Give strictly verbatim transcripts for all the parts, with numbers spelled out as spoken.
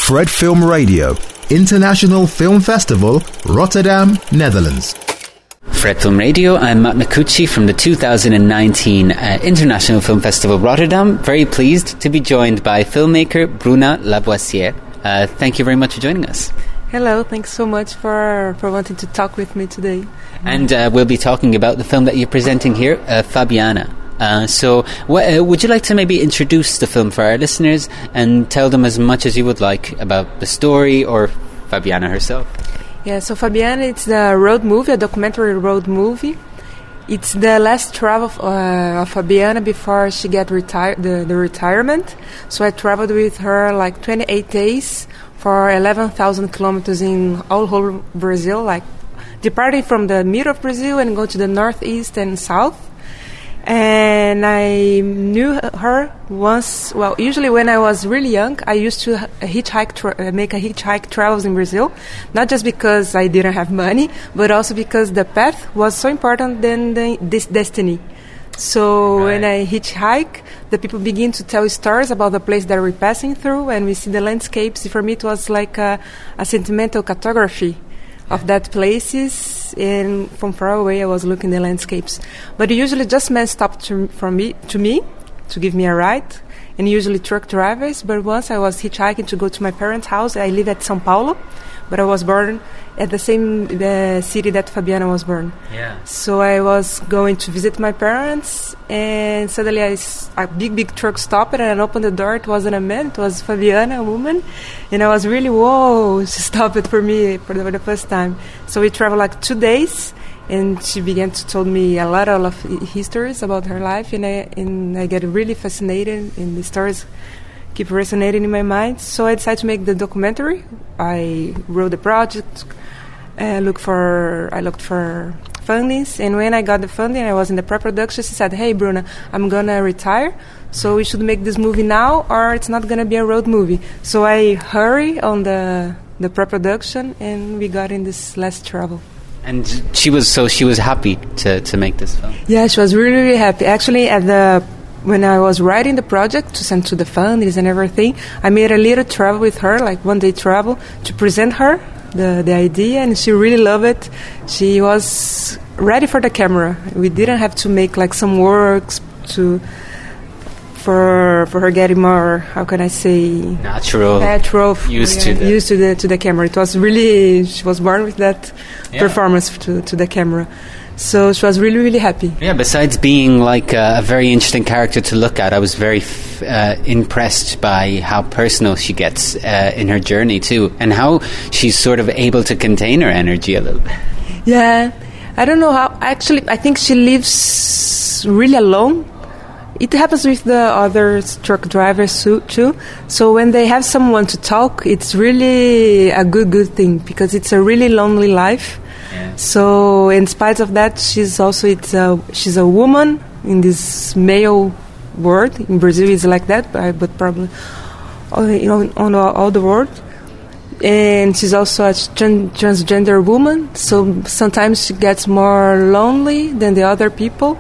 Fred Film Radio, International Film Festival, Rotterdam, Netherlands. Fred Film Radio, I'm Matt Micucci from the two thousand nineteen uh, International Film Festival Rotterdam. Very pleased to be joined by filmmaker Bruna Lavoisière. Uh, thank you very much for joining us. Hello, thanks so much for, for wanting to talk with me today. And uh, we'll be talking about the film that you're presenting here, uh, Fabiana. Uh, so wh- uh, would you like to maybe introduce the film for our listeners and tell them as much as you would like about the story or Fabiana herself? Yeah, so Fabiana, it's the road movie, a documentary road movie. It's the last travel of, uh, of Fabiana before she get retired, the, the retirement. So I traveled with her like twenty-eight days for eleven thousand kilometers in all whole Brazil, like departing from the middle of Brazil and go to the northeast and south. And I knew her once, well, usually when I was really young, I used to hitchhike, tra- make a hitchhike travels in Brazil, not just because I didn't have money, but also because the path was so important than the, this destiny. So right. When I hitchhike, the people begin to tell stories about the place that we're passing through, and we see the landscapes. For me, it was like a, a sentimental cartography of that places, and from far away I was looking the landscapes. But usually just men stopped to, from me, to me to give me a ride, and usually truck drivers. But once I was hitchhiking to go to my parents' house. I live at São Paulo, but I was born at the same uh, city that Fabiana was born. Yeah. So I was going to visit my parents, and suddenly I s- a big, big truck stopped, and I opened the door. It wasn't a man, it was Fabiana, a woman. And I was really, whoa, she stopped it for me for the, for the first time. So we traveled like two days, and she began to tell me a lot of histories about her life, and I, and I get really fascinated, and the stories keep resonating in my mind. So I decided to make the documentary. I wrote the project, uh, look for, I looked for fundings, and when I got the funding, I was in the pre-production. She said, "Hey, Bruna, I'm gonna retire, so we should make this movie now, or it's not gonna be a road movie." So I hurry on the the pre-production, and we got in this last travel. And she was so she was happy to, to make this film. Yeah, she was really, really happy. Actually, at the when I was writing the project to send to the funders and everything, I made a little travel with her, like one day travel, to present her the the idea, and she really loved it. She was ready for the camera. We didn't have to make like some works to for for her getting more, how can I say, natural, natural used yeah, to the used to the to the camera. It was really, she was born with that yeah. performance to to the camera. So she was really, really happy. Yeah, besides being like a, a very interesting character to look at, I was very f- uh, impressed by how personal she gets uh, in her journey too, and how she's sort of able to contain her energy a little bit. Yeah, I don't know how. Actually, I think she lives really alone. It happens with the other truck drivers too. So when they have someone to talk, it's really a good, good thing, because it's a really lonely life. Yeah. So in spite of that, she's also it's a, she's a woman in this male world. In Brazil, it's like that, but, but probably all, you know, on all, all the world. And she's also a tran- transgender woman. So sometimes she gets more lonely than the other people.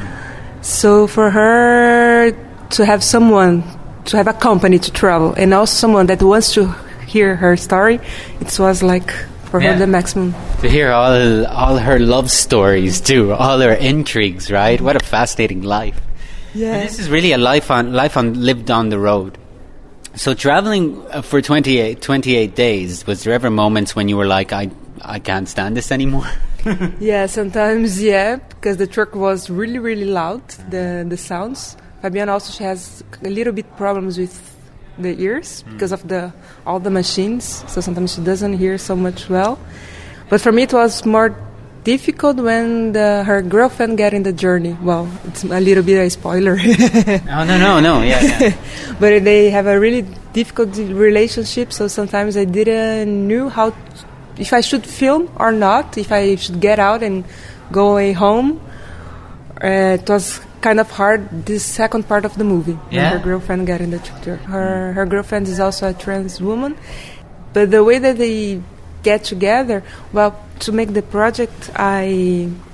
So for her to have someone, to have a company to travel, and also someone that wants to hear her story, it was like for yeah. her the maximum. To hear all all her love stories too, all her intrigues, right? What a fascinating life. Yeah. And this is really a life on life on lived on the road. So traveling for twenty-eight, twenty-eight days, was there ever moments when you were like, I I can't stand this anymore? Yeah, sometimes, yeah, because the truck was really, really loud, the the sounds. Fabiana also, she has a little bit problems with the ears mm. because of the all the machines, so sometimes she doesn't hear so much well. But for me, it was more difficult when the, her girlfriend got in the journey. Well, it's a little bit a spoiler. Oh, no, no, no, yeah, yeah. But they have a really difficult relationship, so sometimes I didn't know how... if I should film or not, if I should get out and go away home. Uh, it was kind of hard, this second part of the movie. Yeah. Her girlfriend got in the truck. Her, her girlfriend is also a trans woman. But the way that they get together, well, to make the project, I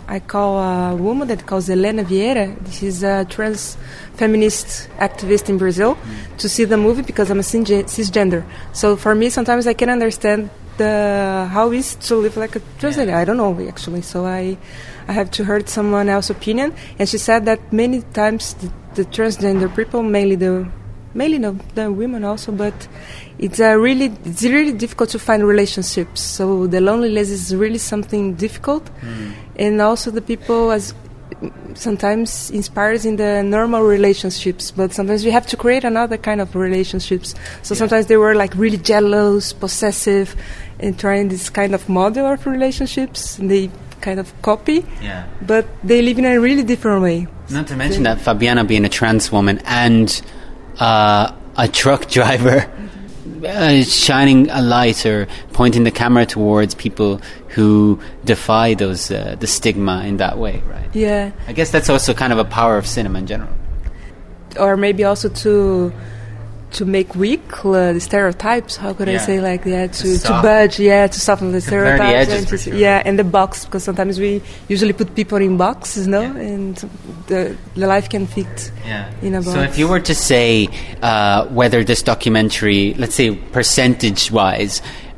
I call a woman that calls Helena Vieira. She's a trans feminist activist in Brazil mm. to see the movie because I'm a cisgender. So for me, sometimes I can understand the how it is to live like a transgender. Yeah. I don't know actually. So I, I have to hear someone else's opinion. And she said that many times the, the transgender people, mainly the mainly the, the women also, but it's a really it's really difficult to find relationships. So the loneliness is really something difficult, mm. and also the people as sometimes inspires in the normal relationships, but sometimes we have to create another kind of relationships. So yeah. sometimes they were like really jealous, possessive, and trying this kind of model of relationships. And they kind of copy, yeah. but they live in a really different way. Not to mention that Fabiana being a trans woman and uh, a truck driver. Uh, shining a light or pointing the camera towards people who defy those uh, the stigma in that way, right? Yeah. I guess that's also kind of a power of cinema in general. Or maybe also to to make weak uh, the stereotypes. How could yeah. I say like that? To, to budge, yeah, to soften the stereotypes. The and to, sure. Yeah, and the box, because sometimes we usually put people in boxes, no? Yeah. And the the life can fit yeah. in a box. So if you were to say uh, whether this documentary, let's say percentage-wise,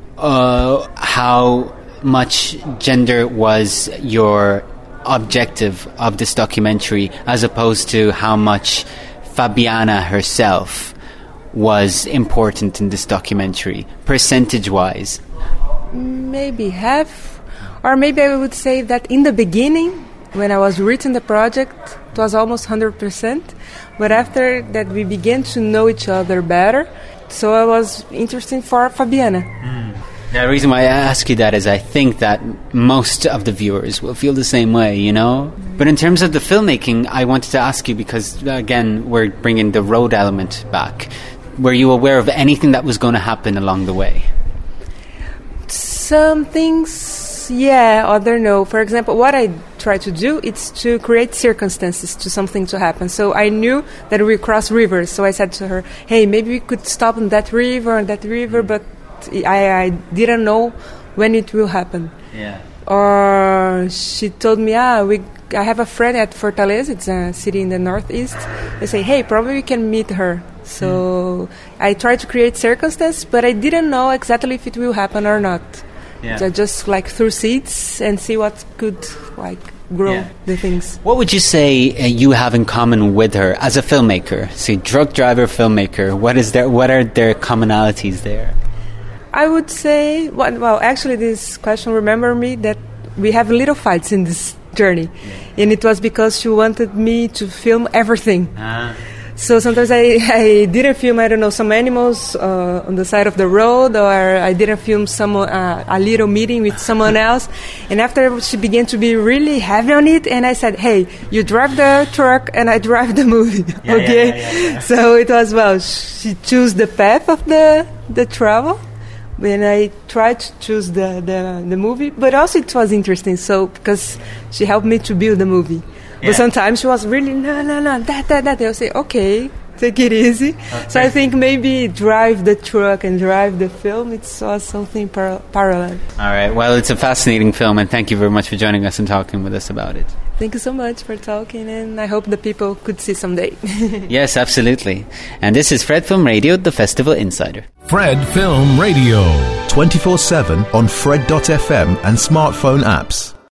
uh, how much gender was your objective of this documentary as opposed to how much Fabiana herself was important in this documentary, percentage-wise? Maybe half, or maybe I would say that in the beginning, when I was writing the project, it was almost one hundred percent, but after that we began to know each other better, so I was interested for Fabiana. Mm. The reason why I ask you that is I think that most of the viewers will feel the same way, you know? Mm. But in terms of the filmmaking, I wanted to ask you, because, again, we're bringing the road element back. Were you aware of anything that was going to happen along the way? Some things, yeah, other no. For example, what I try to do is to create circumstances to something to happen. So I knew that we cross rivers. So I said to her, hey, maybe we could stop on that river and that river, but I, I didn't know when it will happen. Yeah. Or she told me, ah, we. I have a friend at Fortaleza, it's a city in the northeast. They say, hey, probably we can meet her. So mm. I tried to create circumstances, but I didn't know exactly if it will happen or not. Yeah. So just like through seeds and see what could like grow yeah. the things. What would you say uh, you have in common with her as a filmmaker? Say, drug driver, filmmaker. What is there? What are their commonalities there? I would say, well, well actually, this question remember me that we have little fights in this journey, yeah. and it was because she wanted me to film everything. Ah. So sometimes I, I didn't film, I don't know, some animals uh, on the side of the road, or I didn't film some uh, a little meeting with someone else. And after she began to be really heavy on it, and I said, hey, you drive the truck and I drive the movie, yeah, okay? Yeah, yeah, yeah. So it was, well, she chose the path of the, the travel. When I tried to choose the, the, the movie, but also it was interesting, so because she helped me to build the movie. Yeah. But sometimes she was really, no, no, no, that, that, that. I'll say, okay, take it easy. Okay. So I think maybe drive the truck and drive the film, it's uh, something par- parallel. All right, well, it's a fascinating film, and thank you very much for joining us and talking with us about it. Thank you so much for talking, and I hope the people could see someday. Yes, absolutely. And this is Fred Film Radio, the Festival Insider. Fred Film Radio. twenty-four seven on Fred dot f m and smartphone apps.